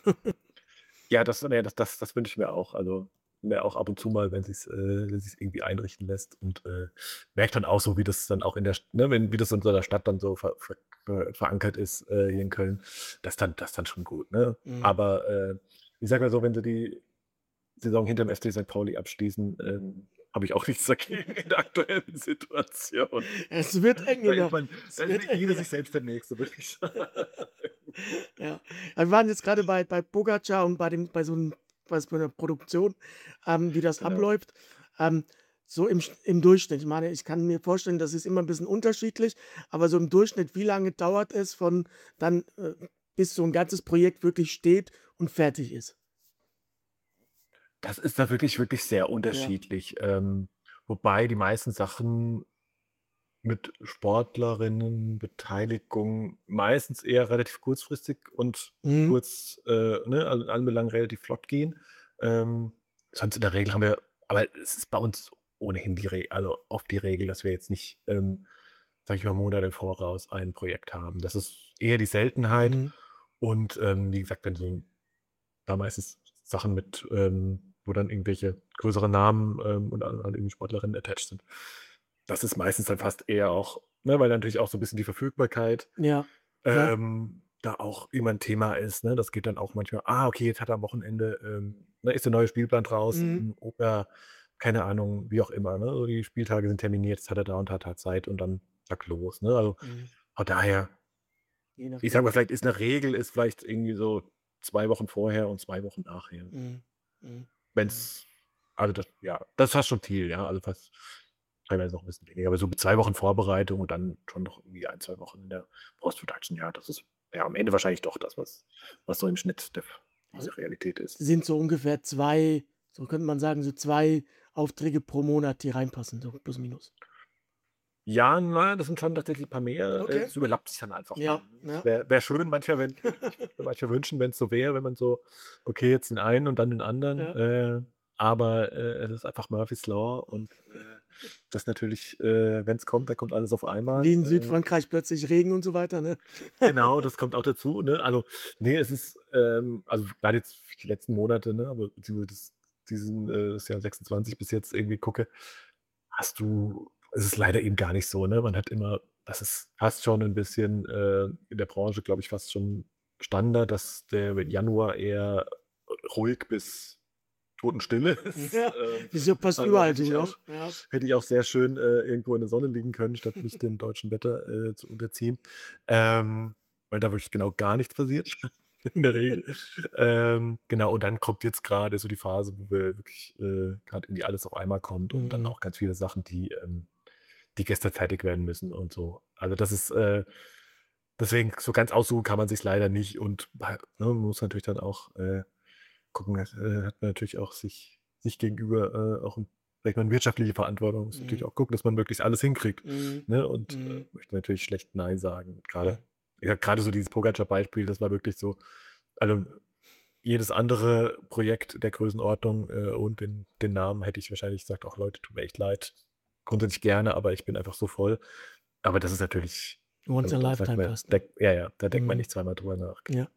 ja, das wünsche ich mir auch. Also, mir auch ab und zu mal, wenn sich's irgendwie einrichten lässt, und, merke dann auch so, wie das dann auch in der ne, wie das in so 'ner Stadt dann so verankert ist, hier in Köln, das dann schon gut, ne? Mhm. Aber, ich sage mal so, wenn sie die Saison hinterm FC St. Pauli abschließen, habe ich auch nichts dagegen in der aktuellen Situation. Es wird eng Da in ist der man da es ist wird wirklich eng, jeder ja. sich selbst der Nächste, würde ich sagen. Ja. Wir waren jetzt gerade bei Pogacar und bei so 'n bei der Produktion, wie das Genau. abläuft. Ähm, so im Durchschnitt, ich meine, ich kann mir vorstellen, das ist immer ein bisschen unterschiedlich, aber so im Durchschnitt, wie lange dauert es von dann, bis so ein ganzes Projekt wirklich steht und fertig ist? Das ist da wirklich, wirklich sehr Ja. unterschiedlich. Wobei die meisten Sachen mit Sportlerinnenbeteiligung meistens eher relativ kurzfristig und Mhm. kurz, ne, also in allen Belangen relativ flott gehen. Ähm, sonst in der Regel haben wir aber es ist bei uns ohnehin also oft die Regel, dass wir jetzt nicht, sage ich mal, Monate im Voraus ein Projekt haben. Das ist eher die Seltenheit Mhm. und, wie gesagt, wenn so da meistens Sachen mit, wo dann irgendwelche größere Namen, und an irgendwie Sportlerinnen attached sind. Das ist meistens dann fast eher auch, ne, weil natürlich auch so 'n bisschen die Verfügbarkeit, Ja, klar. da auch immer 'n Thema ist, ne? Das geht dann auch manchmal: „Ah, okay, jetzt hat er am Wochenende, ne, ist der neue Spielplan Mhm. draußen“ oder keine Ahnung, wie auch immer, ne? So die Spieltage sind terminiert, jetzt hat er da und da Zeit und dann zack los, ne? Also, Mhm. von daher, Je ich sage nachdem. mal, vielleicht ist 'ne Regel ist vielleicht irgendwie so 2 Wochen vorher und 2 Wochen nachher. Mhm. Mhm. Mhm. Wenn's also das ja, das ist fast schon viel, ja, also fast teilweise noch 'n bisschen weniger, aber so 2 Wochen Vorbereitung und dann schon noch irgendwie 1, 2 Wochen in der Post-Production, ja, das ist ja am Ende wahrscheinlich doch das, was so im Schnitt Also, diese Realität ist. sind so ungefähr 2, so könnte man sagen, so 2 Aufträge pro Monat, die reinpassen, so plus minus. Ja, na, das sind schon tatsächlich ein paar mehr. Okay. Es überlappt sich dann einfach mal, Ja, ne? Es ja. wäre schön manchmal, wenn ich würde mir manchmal wünschen, wenn's so wäre, wenn man so: „Okay, jetzt den einen und dann den anderen“, Ja. aber, es ist einfach Murphy's Law und, das natürlich, wenn's kommt, dann kommt alles auf einmal. Wie in Südfrankreich plötzlich Regen und so weiter, ne? Genau, das kommt auch dazu, ne? Also, ne, es ist, also grade jetzt die letzten Monate, ne, aber beziehungsweise das Jahr 26 bis jetzt irgendwie gucke, hast du es ist leider eben gar nicht so, ne? Man hat immer das ist fast schon 'n bisschen, in der Branche, glaube ich, fast schon Standard, dass der Januar eher ruhig bis Totenstille ist. Ja, ist ja fast Also, überall so, ja. Ja. hätte ich auch sehr schön, irgendwo in der Sonne liegen können, statt mich dem deutschen Wetter, zu unterziehen. Weil da wirklich genau gar nichts passiert in der Regel. Genau, und dann kommt jetzt grade so die Phase, wo wir wirklich, grad irgendwie alles auf einmal kommt und dann Mhm. auch ganz viele Sachen, die gestern fertig werden müssen und so. Also, das ist, deswegen so ganz aussuchen kann man sich's leider nicht und ne, man muss natürlich dann auch, gucken, hat man natürlich auch sich gegenüber, auch 'n vielleicht mal 'ne wirtschaftliche Verantwortung. Muss natürlich Mhm. auch gucken, dass man möglichst alles hinkriegt, Mhm. ne? Und, Mhm. möchte natürlich schlecht nein sagen. Ja. Grade so dieses Pogačar-Beispiel, das war wirklich so also, jedes andere Projekt der Größenordnung, und den Namen hätte ich wahrscheinlich gesagt: „Ach Leute, tut mir echt leid. Grundsätzlich gerne, aber ich bin einfach so voll.“ Aber das ist natürlich Once also, in a da sagt lifetime man fast, ne? ja, da denkt man Mhm. nicht zweimal drüber nach. Ja.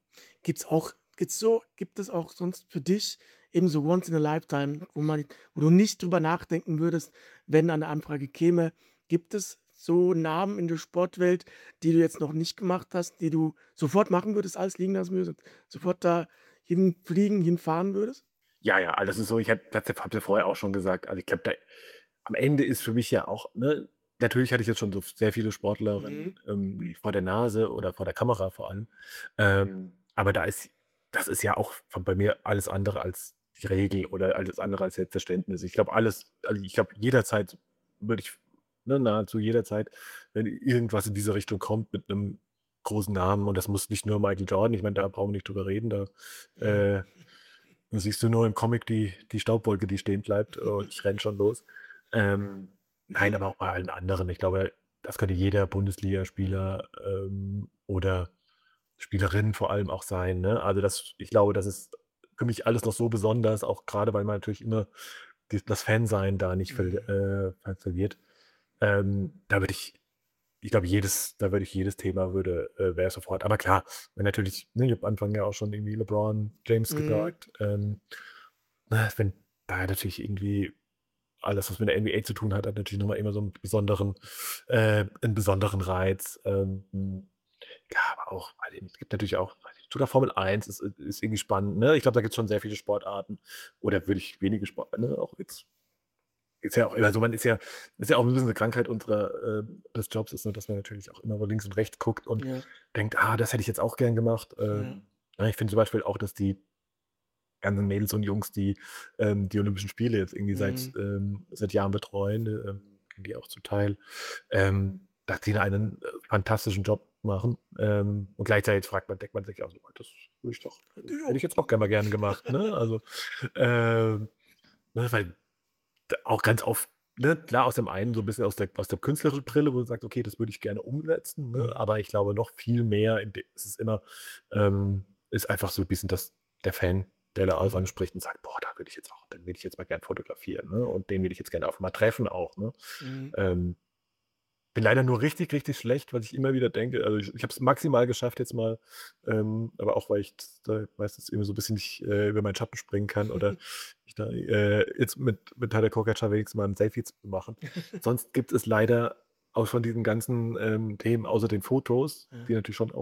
Gibt es auch sonst für dich eben so once in a lifetime, wo du nicht drüber nachdenken würdest, wenn eine Anfrage käme? Gibt es so Namen in der Sportwelt, die du jetzt noch nicht gemacht hast, die du sofort machen würdest, alles liegen lassen würdest, sofort da hinfliegen, hinfahren würdest? Ja, ja, also, das ist so, ich habe ja vorher auch schon gesagt, also, ich glaube, da am Ende ist für mich ja auch, ne natürlich hatte ich jetzt schon so sehr viele Mhm. Sportlerinnen, vor der Nase oder vor der Kamera vor allem. Aber das ist ja auch von bei mir alles andere als die Regel oder alles andere als Selbstverständnis. Ich glaube, ich glaube, jederzeit würde ich ne, nahezu jederzeit, wenn irgendwas in diese Richtung kommt mit 'nem großen Namen und das muss nicht nur Michael Jordan, ich meine, da brauchen wir nicht drüber reden, Mhm. äh da siehst du nur im Comic die Staubwolke, die stehen bleibt und ich renne schon los. Nein, aber auch bei allen anderen. Ich glaube, das könnte jeder Bundesligaspieler, oder Spielerin vor allem auch sein, ne? Also, ich glaube, das ist für mich alles noch so besonders, auch grade, weil man natürlich immer das Fansein da nicht Mhm. verliert. Da würde ich glaube, da würde ich jedes Thema wäre sofort. Aber klar, wenn natürlich, ne, ich habe am Anfang ja auch schon irgendwie LeBron James Mhm. gesagt, ne, wenn da natürlich irgendwie alles, was mit der NBA zu tun hat, hat natürlich noch mal immer so 'n besonderen Reiz. Ja, aber auch weiß ich nicht, es gibt natürlich auch weiß nicht, sogar Formel 1 ist irgendwie spannend, ne? Ich glaube, da gibt's schon sehr viele Sportarten oder würde ich wenige Sport ne, auch jetzt ist ja auch also, man ist ja auch 'n bisschen 'ne Krankheit des Jobs ist, ne, dass man natürlich auch immer so links und rechts guckt und Ja, denkt: „Ah, das hätte ich jetzt auch gern gemacht.“ ja. Ja, ich finde zum Beispiel auch, dass die ganzen Mädels und Jungs, die Olympischen Spiele jetzt irgendwie Mhm. seit Jahren betreuen, kennen die auch zum Teil, dass die da einen, fantastischen Job machen. Und gleichzeitig denkt man sich auch so: „Das würde ich doch hätte Jo. ich jetzt auch gerne mal gemacht“, ne? Also, ähm, ne, weil auch ganz oft ne, klar, aus dem einen so ein bisschen aus der künstlerischen Brille, wo du sagst: „Okay, das würde ich gerne umsetzen“, ne? Mhm. Aber ich glaube, noch viel mehr ist es immer ist einfach so ein bisschen der Fan, der da alles Mhm. anspricht und sagt: „Boah, den will ich jetzt mal gern fotografieren, ne? Und den will ich jetzt gerne auch mal treffen auch“, ne? Mhm. Ähm Bin leider nur richtig, richtig schlecht, was ich immer wieder denke. Also, ich habe es maximal geschafft jetzt mal, aber auch, weil ich da meistens irgendwie so 'n bisschen nicht, über meinen Schatten springen kann oder ich da, jetzt mit Tadej Pogačar wenigstens mal 'n Selfie zu machen. Sonst gibt es leider auch von diesen ganzen, Themen außer den Fotos, Ja.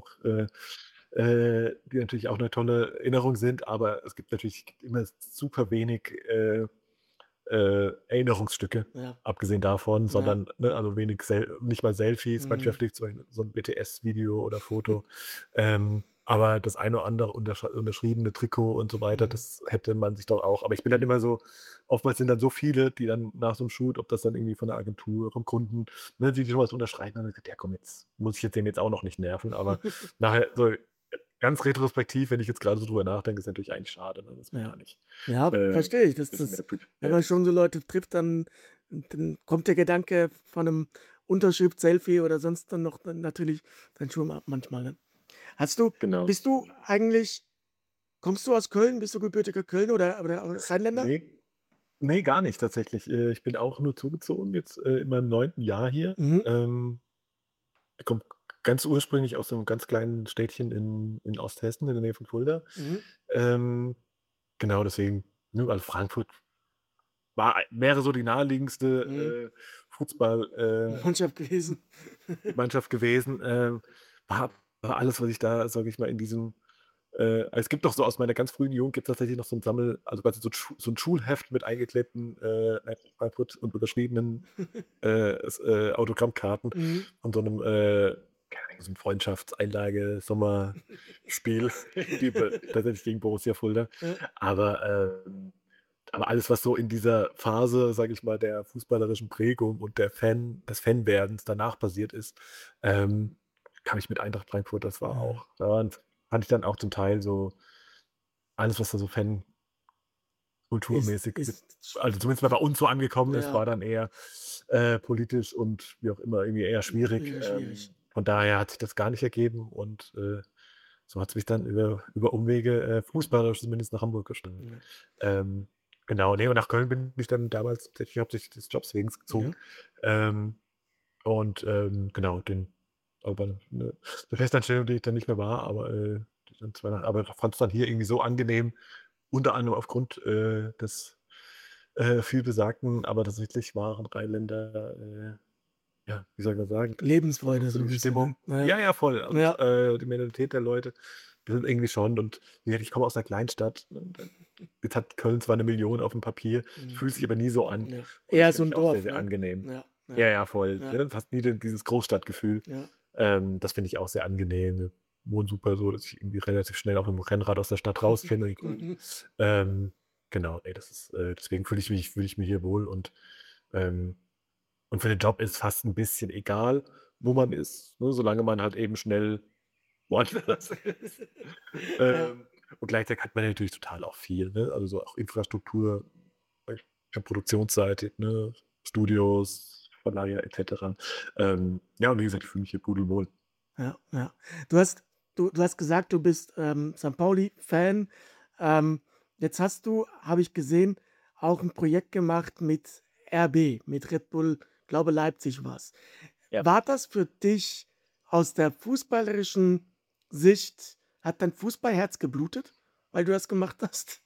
die natürlich auch 'ne tolle Erinnerung sind, aber es gibt immer super wenig, Erinnerungsstücke, Ja. abgesehen davon, Ja. sondern, ne, also wenig nicht mal Selfies, manchmal Mhm. fliegt so 'n BTS-Video oder Foto. Aber das eine oder andere unterschriebene Trikot und so weiter, Mhm. das hätte man sich doch auch, aber ich bin dann immer so, oftmals sind dann so viele, die dann nach so 'nem Shoot, ob das dann irgendwie von der Agentur, vom Kunden, ne, die schon was unterschreiben, dann habe ich gesagt: „Ja komm, jetzt muss ich jetzt den jetzt auch noch nicht nerven.“ Aber nachher so ganz retrospektiv, wenn ich jetzt grade so drüber nachdenke, ist natürlich eigentlich schade, ne, dass man da Ja. nicht, Ja, äh, verstehe ich. Das bisschen mehr das fühlt. wenn Ja. man schon so Leute trifft, dann kommt der Gedanke von 'nem Unterschrift-Selfie oder sonst dann noch dann natürlich dann schon ab manchmal, ne? Hast du Genau. bist du eigentlich kommst du aus Köln? Bist du gebürtiger Kölner oder Rheinländer? Ne, ne, gar nicht tatsächlich. Ich bin auch nur zugezogen jetzt, in meinem 9. Jahr hier. Mhm. Ich komme ganz ursprünglich aus so 'nem ganz kleinen Städtchen in Osthessen in der Nähe von Fulda. Mhm. Ähm, genau deswegen, ne, also Frankfurt wäre so die Mhm. naheliegendste, Fußball Mannschaft gewesen. Mannschaft gewesen. War war alles, was ich da, sage ich mal, in diesem es gibt doch so aus meiner ganz frühen Jugend gibt's tatsächlich noch so 'n also quasi so 'n Schulheft mit eingeklebten, Eintracht Frankfurt und unterschriebenen, Autogrammkarten Mhm. von so 'nem, keine Ahnung, so 'n Freundschafts-Sommerspiel, die tatsächlich gegen Borussia Fulda. Ja. Aber, aber alles, was so in dieser Phase, sage ich mal, der fußballerischen Prägung und des Fanwerdens danach passiert ist, ähm, kam ich mit Eintracht Frankfurt, das war Mhm. auch fand ich dann auch zum Teil so alles, was da so Ist fankulturmäßig mit, ist also zumindest mal bei uns so angekommen ist, ja, war dann eher, politisch und wie auch immer irgendwie eher schwierig. schwierig. Von daher hat sich das gar nicht ergeben und, so hat's mich dann über Umwege, fußballerisch zumindest nach Hamburg geschlagen. Ja. Ähm, genau, ne, und nach Köln bin ich dann damals tatsächlich hauptsächlich des Jobs wegen gezogen. Ja. Ähm, genau, aber 'ne Festanstellung, die ich dann nicht mehr war, die dann aber fand's dann hier irgendwie so angenehm, unter anderem aufgrund, des, vielbesagten, aber tatsächlich wahren Rheinländer, ja, wie soll ich mal sagen, einfach Lebensfreude so so 'n die bisschen, Stimmung. ne? Ja. Ja, ja, voll. Und, Ja. die Mentalität der Leute, die sind irgendwie schon, und wie gesagt, ich komme aus 'ner Kleinstadt, und dann jetzt hat Köln zwar 1 Million aufm Papier, Mhm. fühlt sich aber nie so an. Ja. Und das Eher so finde 'n ich auch sehr, Dorf, sehr ne? angenehm. Ja, ja, Ja, ja, voll, ja, ne? Fast nie dieses Großstadtgefühl. ja. Das finde ich auch sehr angenehm. Wir wohnen super so, dass ich irgendwie relativ schnell auf 'nem Rennrad aus der Stadt raus bin und, Mhm. ähm, genau, ne, deswegen fühle ich mich hier wohl, ähm und für den Job ist fast 'n bisschen egal, wo man ist, ne, solange man halt eben schnell woanders ist. Ja. Ähm, und gleichzeitig hat man natürlich total auch viel, ne? Also, so auch Infrastruktur, Produktionsseitig, ne, Studios, Verleiher et cetera. Ja, und wie gesagt, ich fühle mich hier pudelwohl. Ja, ja. Du hast du hast gesagt, du bist, St. Pauli-Fan. Ähm, jetzt hast du, habe ich gesehen, auch 'n Projekt gemacht mit RB, mit Red Bull, glaube Leipzig war's. Ja. War das für dich aus der fußballerischen Sicht, hat dein Fußballherz geblutet, weil du das gemacht hast?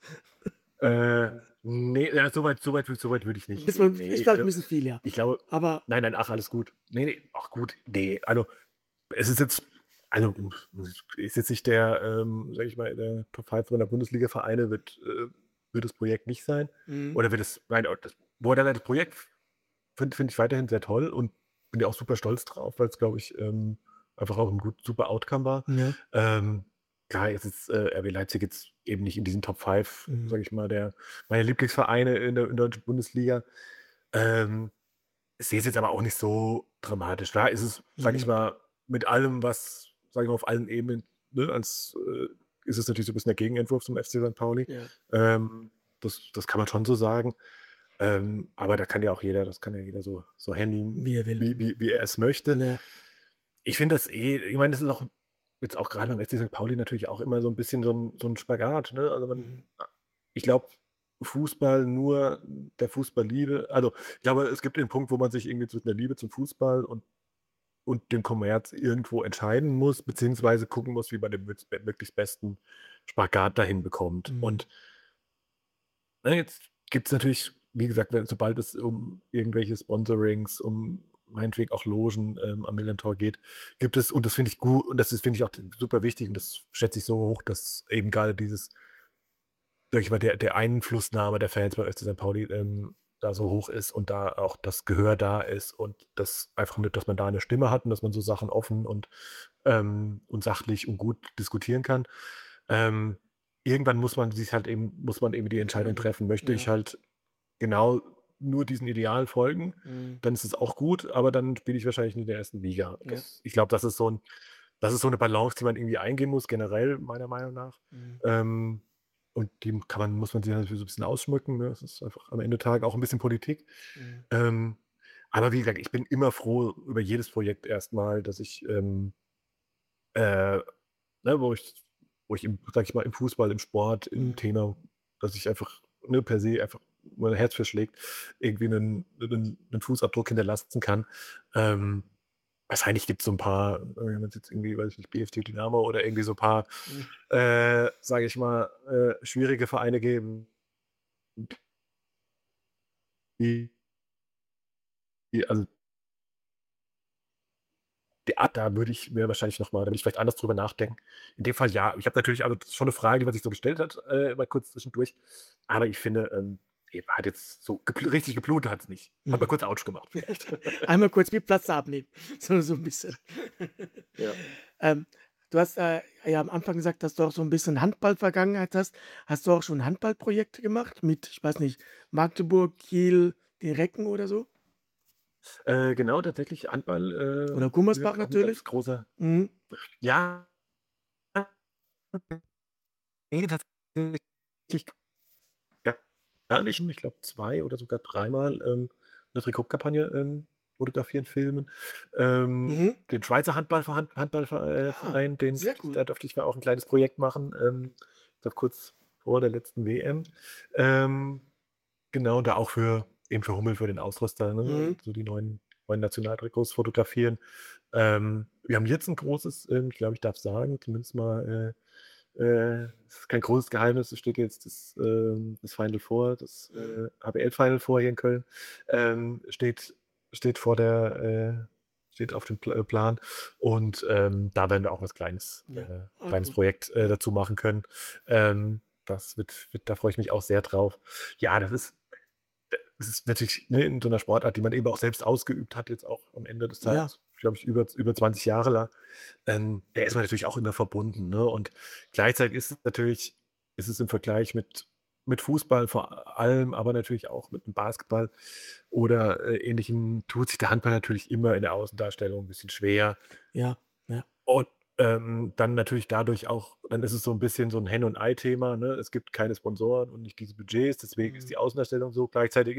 Ne, ja, so weit würde ich nicht Ist gehen. man Ne, ist vielleicht 'n bisschen viel, ja. ich glaube, Aber nein, nein, ach, alles gut. Ne, ach gut, ne, also, es ist jetzt, also, ist jetzt nicht der, sage ich mal, der Top 5 der Bundesliga-Vereine wird das Projekt nicht sein, mhm, oder wird es, nein, das Projekt finde ich weiterhin sehr toll und bin ja auch super stolz drauf, weil's, glaube ich, einfach auch 'n super Outcome war. ja, Ähm, klar, jetzt ist, RB Leipzig jetzt eben nicht in diesen Top 5, mhm, sage ich mal, der meine Lieblingsvereine in der deutschen Bundesliga. Ähm, Ich sehe es jetzt aber auch nicht so dramatisch. Klar ist es, sage ich mhm, mal, mit allem, was, sage ich mal, auf allen Ebenen, ne, ist es natürlich so 'n bisschen der Gegenentwurf zum FC St. Pauli. ja, Das kann man schon so sagen. Aber da kann ja auch jeder das kann ja jeder so handeln, Wie er will. wie er es möchte. Ja. Ich finde das ich meine, das ist auch jetzt auch gerade beim FC St. Pauli natürlich auch immer so ein bisschen so 'n Spagat, ne? Also, Mhm. ich glaube, Fußball nur der Fußballliebe also, ich glaube, es gibt den Punkt, wo man sich irgendwie zwischen der Liebe zum Fußball und dem Kommerz irgendwo entscheiden muss, beziehungsweise gucken muss, wie man den möglichst besten Spagat dahin bekommt. Mhm. Und, ne, jetzt gibt's natürlich, wie gesagt, sobald es um irgendwelche Sponsorings, um meinetwegen auch Logen, am Millerntor geht, gibt es und das finde ich gut und das ist finde ich auch super wichtig und das schätze ich so hoch, dass eben gerade dieses sage ich mal, der Einflussnahme der Fans bei FC St. Pauli, da so hoch ist und da auch das Gehör da ist und das einfach mit dass man da 'ne Stimme hat und dass man so Sachen offen und sachlich und gut diskutieren kann. Ähm, irgendwann muss man eben die Entscheidung Entscheiden. treffen. Möchte ich Ja. halt genau nur diesen Idealen folgen, Mhm. dann ist es auch gut, aber dann spiele ich wahrscheinlich nicht in der ersten Liga. Ja. Ich glaube, das ist so 'ne Balance, die man irgendwie eingehen muss, generell meiner Meinung nach. Mhm. Ähm, und die muss man sich natürlich so 'n bisschen ausschmücken, ne? Es ist einfach am Ende des Tages auch 'n bisschen Politik. Mhm. Ähm, aber wie gesagt, ich bin immer froh über jedes Projekt erst mal, dass ich, äh, ne, wo ich im sage ich mal, im Fußball, im Sport, im Mhm. Thema dass ich einfach, ne, per se einfach mein Herz für schlägt, irgendwie 'nen Fußabdruck hinterlassen kann. Ähm, wahrscheinlich gibt's so 'n paar, wenn man's jetzt irgendwie, weiß ich nicht, BFC Dynamo oder irgendwie so paar, Mhm. sage ich mal, schwierige Vereine geben, die also, da würde ich vielleicht anders drüber nachdenken. In dem Fall ja. Ich habe natürlich also, das ist schon 'ne Frage, die man sich so gestellt hat, mal kurz zwischendurch. Aber ich finde, hat jetzt so richtig geblutet hat's nicht. Hat mal Mhm. kurz Autsch gemacht vielleicht. Einmal kurz wie Pflaster abnehmen, so 'n bisschen. Ja. Ähm, du hast, ja am Anfang gesagt, dass du auch so 'n bisschen Handball-Vergangenheit hast. Hast du auch schon Handballprojekte gemacht mit, ich weiß nicht, Magdeburg, Kiel, den Recken oder so? Genau, tatsächlich Handball, Oder wie Gummersbach gesagt, auch 'n ganz natürlich? großer Mhm. ja, ne, tatsächlich ja, gar nicht. Ich glaube 2 oder sogar dreimal, 'ne Trikotkampagne, fotografieren, filmen. Mhm. Den Schweizer Ah, Verein, sehr cool. da durfte ich mal auch 'n kleines Projekt machen, ich glaube kurz vor der letzten WM. Ähm, genau, da auch für Hummel, für den Ausrüster, ne, Mhm. so die neuen Nationaltrikots fotografieren. Wir haben jetzt 'n großes, ich glaube, ich darf's sagen, zumindest mal, es ist kein großes Geheimnis, es steht jetzt das Final Four, das, Mhm. HBL Final Four hier in Köln, steht steht vor der steht auf dem Plan und, da werden wir auch was Ja. Ah, kleines cool. Projekt, Ja. dazu machen können. Das wird da freue ich mich auch sehr drauf. Ja, das ist natürlich, ne, in so 'ner Sportart, die man eben auch selbst ausgeübt hat, jetzt auch am Ende des Ja. Tages, glaube ich, über 20 Jahre lang, der ist man natürlich auch immer verbunden, ne? Und gleichzeitig ist es im Vergleich mit Fußball vor allem, aber natürlich auch mit dem Basketball oder, Ähnlichem tut sich der Handball natürlich immer in der Außendarstellung 'n bisschen schwer. Ja. Ja. Und, dann natürlich dadurch auch dann ist es so 'n bisschen so 'n Hen und Ei-Thema, ne? Es gibt keine Sponsoren und nicht diese Budgets, deswegen ist Mhm. die Außendarstellung so. Gleichzeitig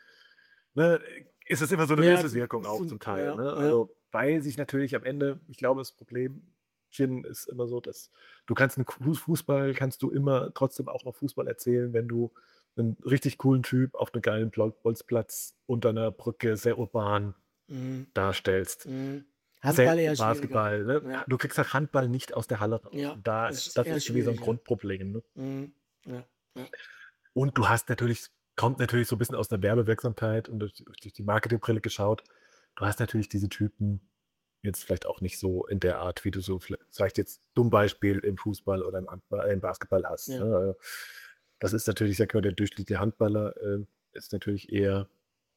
ne, ist es immer so 'ne Ja, Wechselwirkung so auch 'n zum Teil, ja, ne? ja. Also, weil sich natürlich am Ende ich glaube, das Problemchen ist immer so, dass du kannst 'n Fußball kannst du immer trotzdem auch noch Fußball erzählen, wenn du 'nen richtig coolen Typ auf 'nem geilen Bolzplatz unter 'ner Brücke sehr urban Mhm. darstellst. Mhm. Sehr Handball eher schwieriger. Basketball, ne? Ja. Du kriegst halt Handball nicht aus der Halle raus. Ja, Und da das ist das eher ist irgendwie so 'n schwierig, ja. Grundproblem, ne? Mhm. Ja, ja. Und du hast natürlich kommt natürlich so 'n bisschen aus der Werbewirksamkeit und durch die Marketingbrille geschaut. Du hast natürlich diese Typen jetzt vielleicht auch nicht so in der Art, wie du so vielleicht jetzt dumm Beispiel im Fußball oder im Basketball hast, Ja. ne? Das ist natürlich, sage ich mal, der durchschnittliche Handballer, ist natürlich eher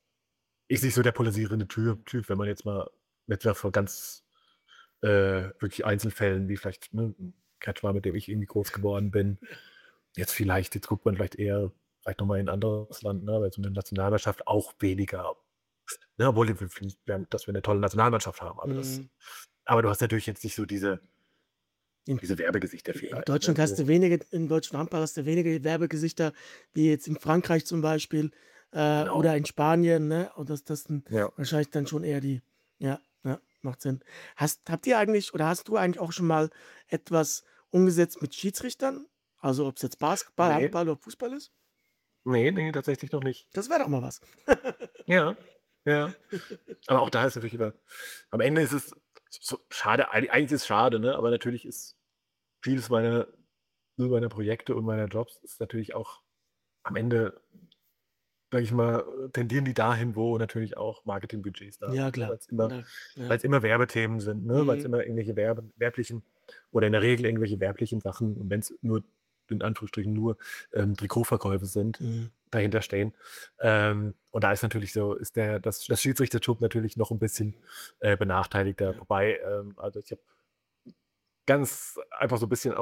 ist nicht so der polarisierende Typ, wenn man jetzt mal von ganz, wirklich Einzelfällen wie vielleicht, ne, Kretschmer, mit dem ich irgendwie groß geworden bin. Jetzt guckt man vielleicht noch mal in 'n anderes Land, ne, weil so 'ne Nationalmannschaft auch weniger, ne, obwohl dass wir 'ne tolle Nationalmannschaft haben, Mhm. aber du hast natürlich jetzt nicht so In diese Werbegesichter in vielleicht, ne, Deutschland hast so. du wenige im deutschen Handball hast du wenige Werbegesichter wie jetzt in Frankreich zum Beispiel. Genau. oder in Spanien, ne? Und das dann Ja. wahrscheinlich dann schon eher die ja, ja, macht Sinn. Habt ihr eigentlich oder hast du eigentlich auch schon mal etwas umgesetzt mit Schiedsrichtern? Also, ob's jetzt Basketball, Ne, Handball oder Fußball ist? ne, tatsächlich noch nicht. Das wäre doch mal was. Ja, ja. Aber auch da ist natürlich immer am Ende ist es so schade, eigentlich ist es schade, ne? Aber natürlich ist vieles meiner Projekte und meiner Jobs ist natürlich auch am Ende, sage ich mal, tendieren die dahin, wo natürlich auch Marketingbudgets da Ja, sind, ne? klar. Ja, ja. Weil's immer Werbethemen sind, ne? Weil's Mhm, immer irgendwelche werblichen oder in der Regel irgendwelche werblichen Sachen und wenn's nur in Anführungsstrichen nur, Trikotverkäufe sind, mhm. dahinter stehen. Und da ist natürlich so ist das Schiedsrichterjob natürlich noch 'n bisschen, benachteiligter. Ja, Wobei, also, ich habe ganz einfach so 'n bisschen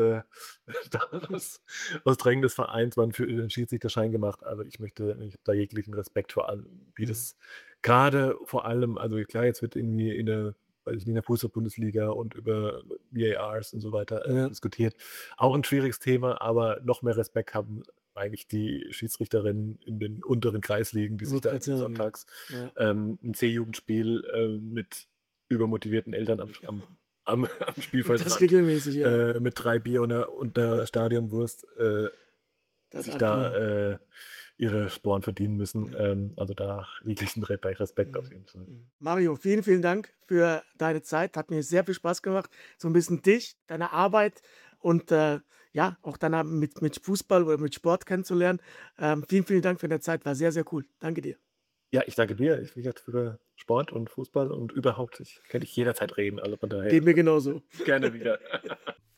aus aus Drängen des Vereins mal 'n für 'n Schiedsrichterschein gemacht. Also, ich habe da jeglichen Respekt vor allem, wie mhm. das grade vor allem also, klar, jetzt wird irgendwie in der weiß ich nicht, in der Fußball-Bundesliga und über VARs und so weiter, Ja, diskutiert. Auch 'n schwieriges Thema, aber noch mehr Respekt haben eigentlich die Schiedsrichterinnen in den unteren Kreisligen, die sich wollte da grad irgendwie sagen, sonntags, ja. 'n C-Jugendspiel, mit übermotivierten Eltern am Das Spielfeldrand, regelmäßig, ja. mit 3 Bier und 'ner Stadionwurst, Das sich Albtraum. da, ihre Sporen verdienen müssen. Ja. Also, da jeglichen Respekt auf Mhm. jeden Fall. Mhm. Mario, vielen, vielen Dank für deine Zeit. Hat mir sehr viel Spaß gemacht, so ein bisschen dich, deine Arbeit und, ja, auch danach mit Fußball oder mit Sport kennenzulernen. Vielen, vielen Dank für deine Zeit. War sehr, sehr cool. Danke dir. Ja, ich danke dir. Wie gesagt, für Sport und Fußball und überhaupt, könnte ich jederzeit reden, also von daher Geht mir genauso. gerne wieder.